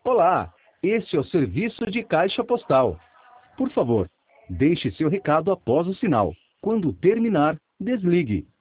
Olá, este é o serviço de caixa postal. Por favor, deixe seu recado após o sinal. Quando terminar, desligue.